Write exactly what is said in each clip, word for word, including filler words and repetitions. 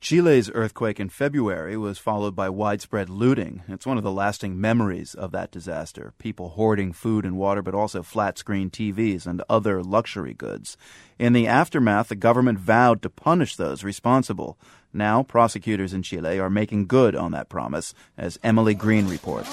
Chile's earthquake in February was followed by widespread looting. It's one of the lasting memories of that disaster. People hoarding food and water, but also flat-screen T Vs and other luxury goods. In the aftermath, the government vowed to punish those responsible. Now, prosecutors in Chile are making good on that promise, as Emily Green reports.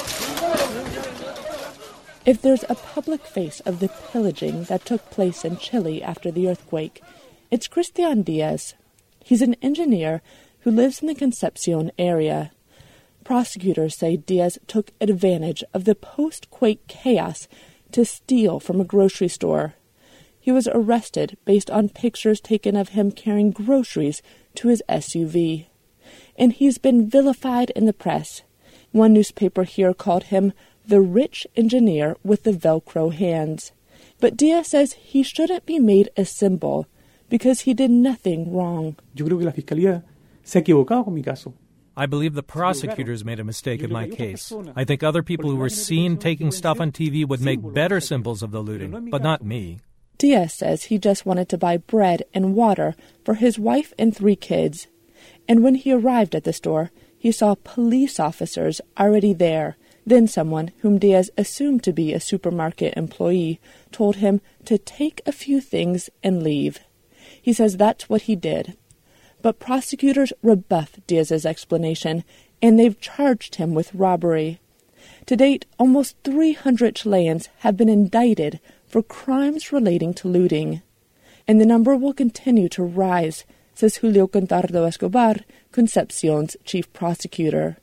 If there's a public face of the pillaging that took place in Chile after the earthquake, it's Cristian Diaz. He's an engineer who lives in the Concepcion area. Prosecutors say Diaz took advantage of the post-quake chaos to steal from a grocery store. He was arrested based on pictures taken of him carrying groceries to his S U V. And he's been vilified in the press. One newspaper here called him the rich engineer with the Velcro hands. But Diaz says he shouldn't be made a symbol because he did nothing wrong. Yo creo que la Fiscalía se ha equivocado con mi caso. I believe the prosecutors made a mistake in my case. I think other people who were seen taking stuff on T V would make better symbols of the looting, but not me. Diaz says he just wanted to buy bread and water for his wife and three kids. And when he arrived at the store, he saw police officers already there. Then someone, whom Diaz assumed to be a supermarket employee, told him to take a few things and leave. He says that's what he did. But prosecutors rebuff Diaz's explanation, and they've charged him with robbery. To date, almost three hundred Chileans have been indicted for crimes relating to looting. And the number will continue to rise, says Julio Contardo Escobar, Concepcion's chief prosecutor.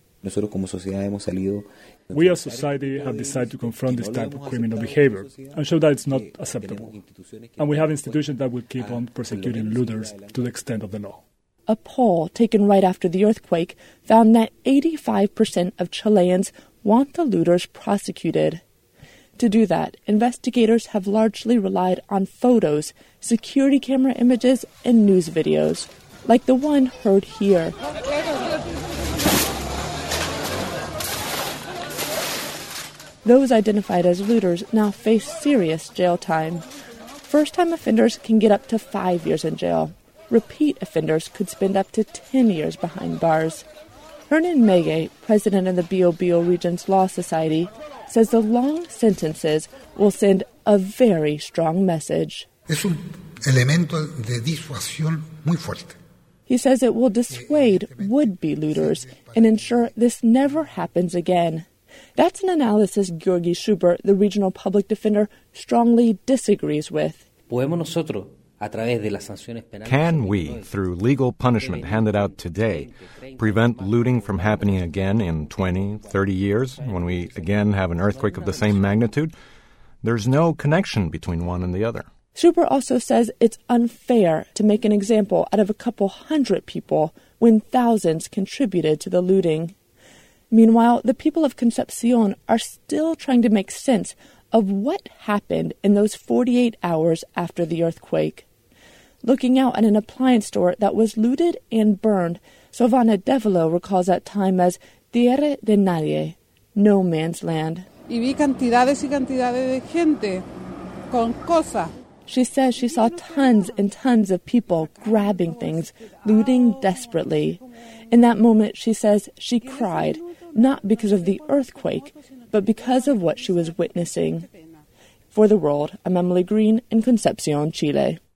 We as society have decided to confront this type of criminal behavior and show that it's not acceptable. And we have institutions that will keep on prosecuting looters to the extent of the law. A poll taken right after the earthquake found that eighty-five percent of Chileans want the looters prosecuted. To do that, investigators have largely relied on photos, security camera images, and news videos, like the one heard here. Those identified as looters now face serious jail time. First-time offenders can get up to five years in jail. Repeat offenders could spend up to ten years behind bars. Hernan Mege, president of the Biobío Region's Law Society, says the long sentences will send a very strong message. Es un elemento de disuasión muy fuerte. He says it will dissuade would-be looters and ensure this never happens again. That's an analysis Georgi Schubert, the regional public defender, strongly disagrees with. Can we, through legal punishment handed out today, prevent looting from happening again in twenty, thirty years, when we again have an earthquake of the same magnitude? There's no connection between one and the other. Schubert also says it's unfair to make an example out of a couple hundred people when thousands contributed to the looting. Meanwhile, the people of Concepcion are still trying to make sense of what happened in those forty-eight hours after the earthquake. Looking out at an appliance store that was looted and burned, Sovana Devolo recalls that time as tierra de nadie, no man's land. Y vi cantidades y cantidades de gente con cosas. She says she saw tons and tons of people grabbing things, looting desperately. In that moment, she says she cried, not because of the earthquake, but because of what she was witnessing. For The World, I'm Emily Green in Concepcion, Chile.